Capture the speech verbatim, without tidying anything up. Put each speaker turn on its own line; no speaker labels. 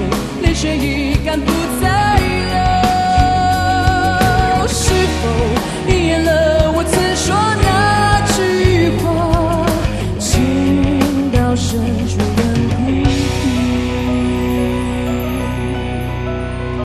泪水已干不再流，是否遗言了